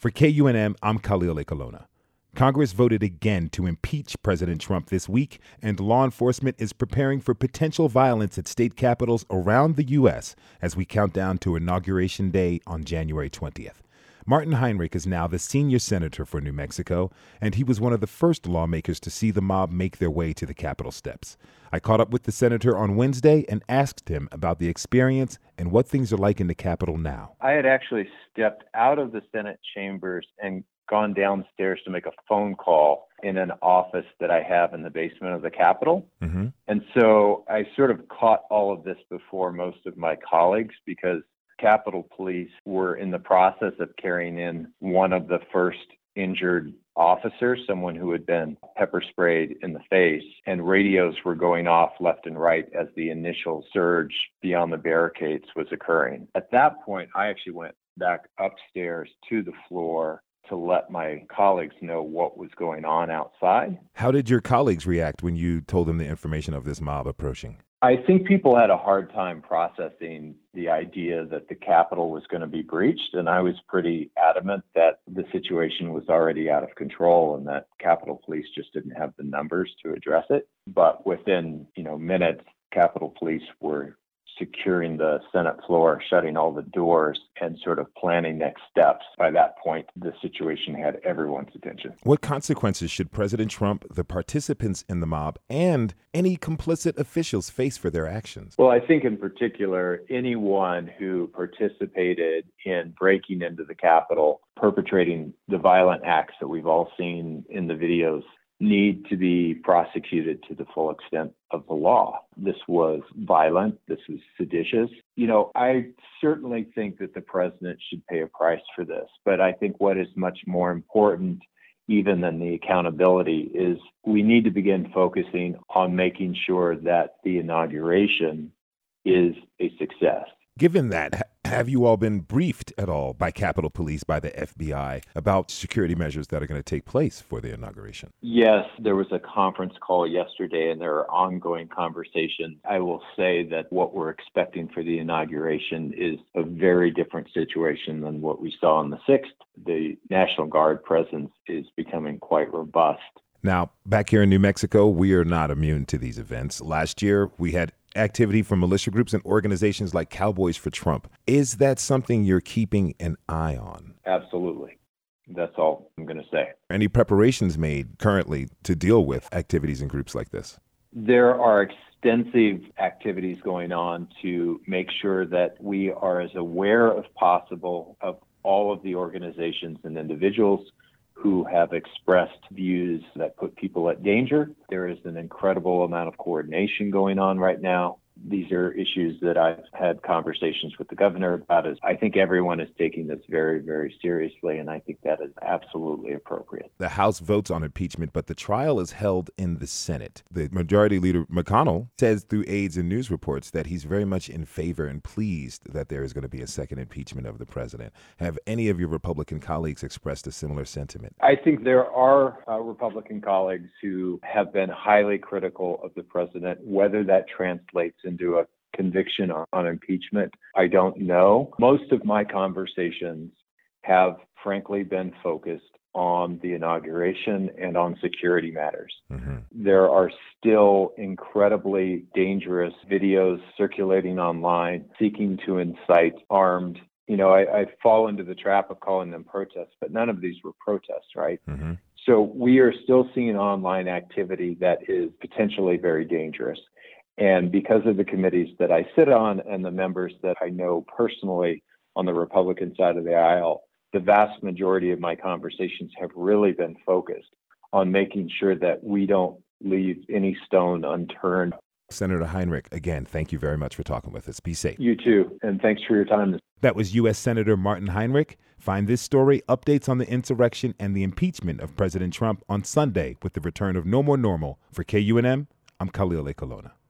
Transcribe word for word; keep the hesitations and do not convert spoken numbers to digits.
For K U N M, I'm Khalil Ekulona. Congress voted again to impeach President Trump this week, and law enforcement is preparing for potential violence at state capitals around the U S as we count down to Inauguration Day on January twentieth. Martin Heinrich is now the senior senator for New Mexico, and he was one of the first lawmakers to see the mob make their way to the Capitol steps. I caught up with the senator on Wednesday and asked him about the experience and what things are like in the Capitol now. I had actually stepped out of the Senate chambers and gone downstairs to make a phone call in an office that I have in the basement of the Capitol. Mm-hmm. And so I sort of caught all of this before most of my colleagues because Capitol Police were in the process of carrying in one of the first injured officers, someone who had been pepper sprayed in the face, and radios were going off left and right as the initial surge beyond the barricades was occurring. At that point, I actually went back upstairs to the floor to let my colleagues know what was going on outside. How did your colleagues react when you told them the information of this mob approaching? I think people had a hard time processing the idea that the Capitol was going to be breached, and I was pretty adamant that the situation was already out of control and that Capitol Police just didn't have the numbers to address it. But within, you know, minutes, Capitol Police were securing the Senate floor, shutting all the doors, and sort of planning next steps. By that point, the situation had everyone's attention. What consequences should President Trump, the participants in the mob, and any complicit officials face for their actions? Well, I think in particular, anyone who participated in breaking into the Capitol, perpetrating the violent acts that we've all seen in the videos, need to be prosecuted to the full extent of the law. This was violent. This was seditious. You know, I certainly think that the president should pay a price for this. But I think what is much more important, even than the accountability, is we need to begin focusing on making sure that the inauguration is a success. Given that, have you all been briefed at all by Capitol Police, by the F B I, about security measures that are going to take place for the inauguration? Yes, there was a conference call yesterday, and there are ongoing conversations. I will say that what we're expecting for the inauguration is a very different situation than what we saw on the sixth. The National Guard presence is becoming quite robust. Now, back here in New Mexico, we are not immune to these events. Last year, we had activity from militia groups and organizations like Cowboys for Trump. Is that something you're keeping an eye on? Absolutely. That's all I'm going to say. Any preparations made currently to deal with activities and groups like this? There are extensive activities going on to make sure that we are as aware as possible of all of the organizations and individuals who have expressed views that put people at danger. There is an incredible amount of coordination going on right now. These are issues that I've had conversations with the governor about. As I think everyone is taking this very, very seriously, and I think that is absolutely appropriate. The House votes on impeachment, but the trial is held in the Senate. The Majority Leader McConnell says through aides and news reports that he's very much in favor and pleased that there is going to be a second impeachment of the president. Have any of your Republican colleagues expressed a similar sentiment? I think there are uh, Republican colleagues who have been highly critical of the president. Whether that translates into a conviction on, on impeachment, I don't know. Most of my conversations have frankly been focused on the inauguration and on security matters. Mm-hmm. There are still incredibly dangerous videos circulating online seeking to incite armed. You know, I, I fall into the trap of calling them protests, but none of these were protests, right? Mm-hmm. So we are still seeing online activity that is potentially very dangerous. And because of the committees that I sit on and the members that I know personally on the Republican side of the aisle, the vast majority of my conversations have really been focused on making sure that we don't leave any stone unturned. Senator Heinrich, again, thank you very much for talking with us. Be safe. You too, and thanks for your time. That was U S Senator Martin Heinrich. Find this story, updates on the insurrection and the impeachment of President Trump on Sunday with the return of No More Normal. For K U N M, I'm Khalil Ekulona.